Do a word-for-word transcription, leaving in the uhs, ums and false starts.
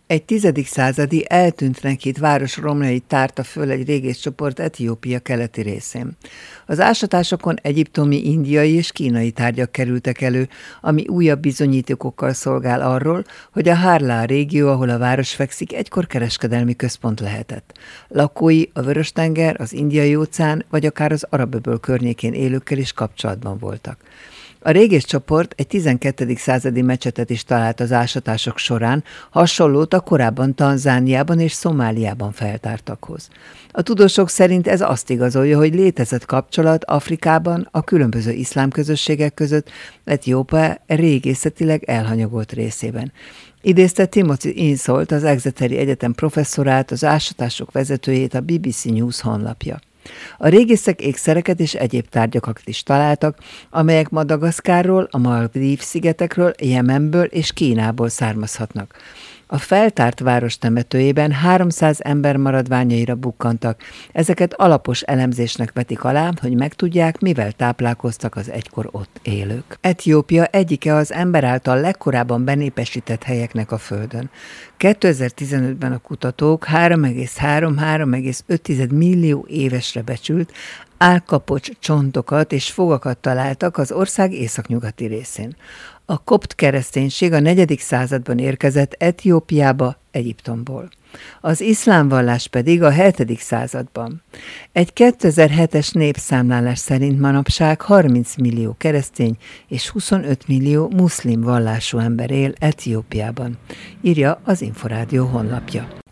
Egy tizedik századi eltűntnek hitt város romjait tárta föl egy régészcsoport Etiópia keleti részén. Az ásatásokon egyiptomi, indiai és kínai tárgyak kerültek elő, ami újabb bizonyítékokkal szolgál arról, hogy a Harlá régió, ahol a város fekszik, egykor kereskedelmi központ lehetett. Lakói a Vörös-tenger, az Indiai-óceán vagy akár az Arab-öböl környékén élőkkel is kapcsolatban voltak. A régészcsoport egy tizenkettedik századi mecsetet is talált az ásatások során, hasonlót a korábban Tanzániában és Szomáliában feltártakhoz. A tudósok szerint ez azt igazolja, hogy létezett kapcsolat Afrikában a különböző iszlám közösségek között, Etiópia régészetileg elhanyagolt részében. Idézte Timothy Insolt, az Exeteri Egyetem professzorát, az ásatások vezetőjét a bé bé cé News honlapja. A régészek ékszereket és egyéb tárgyakat is találtak, amelyek Madagaszkárról, a Maldív-szigetekről, Jemenből és Kínából származhatnak. A feltárt város temetőjében háromszáz ember maradványaira bukkantak. Ezeket alapos elemzésnek vetik alá, hogy megtudják, mivel táplálkoztak az egykor ott élők. Etiópia egyike az ember által legkorábban benépesített helyeknek a földön. kétezer-tizenötben a kutatók három egész három-három egész öt millió évesre becsült állkapocs csontokat és fogakat találtak az ország északnyugati részén. A kopt kereszténység a negyedik században érkezett Etiópiába, Egyiptomból. Az iszlám vallás pedig a hetedik században. Egy kétezer-hetes népszámlálás szerint manapság harminc millió keresztény és huszonöt millió muszlim vallású ember él Etiópiában, írja az Inforádió honlapja.